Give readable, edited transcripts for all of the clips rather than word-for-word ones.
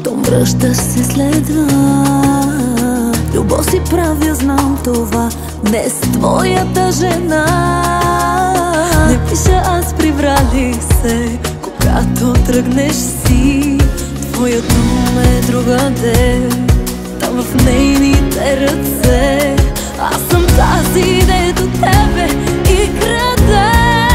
щом връщаш се следва. Любов си правя, знам това, не с твоята жена. Не пиша аз приврали се, когато тръгнеш си. Твоя дом е другаде, там в нейните ръце. Аз съм тази, дето тебе и краде.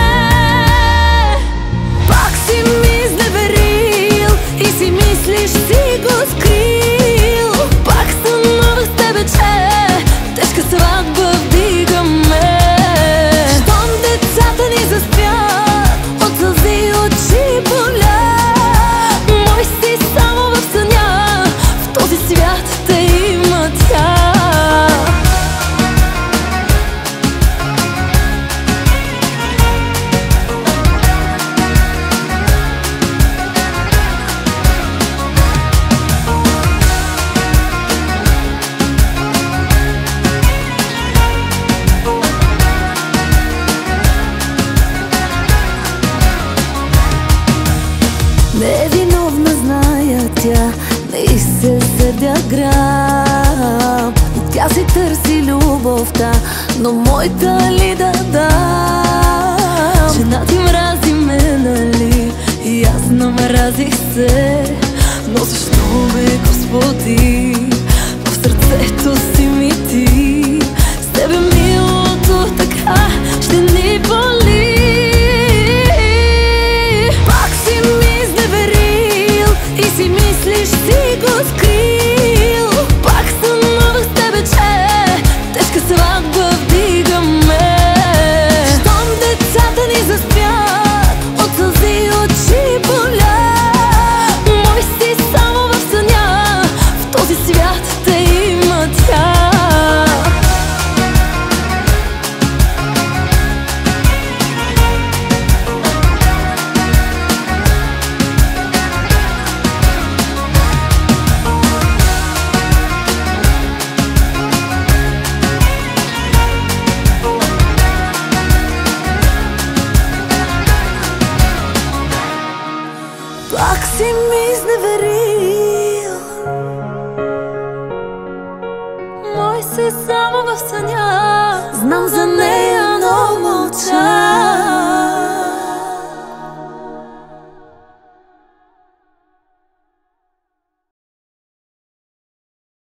Пак си ми изневерил и си мислиш, си го скрил. Пак сънувах с тебе, че тежка сватба вдигаме. Щом децата ни заспят, от сълзи очи болят. Мой си само в съня, в този свят те има тя. Невиновна, зная тя, не се сърдя грам. И тя си търси любовта, но моята ли да дам? Жена ти мрази ме, нали? И аз намразих се. Но защо ме, Господи, в сърцето си ми ти? С тебе милото така ще ни боли. Мислиш, си го скрил. Пак сънувах с тебе, че тежка сватба вдигаме. Щом децата ни заспят, от сълзи очи болят. Мой си само в съня, в този свят те има тя. Пак си ми изневерил. Мой си само в съня. Знам за нея, но мълча.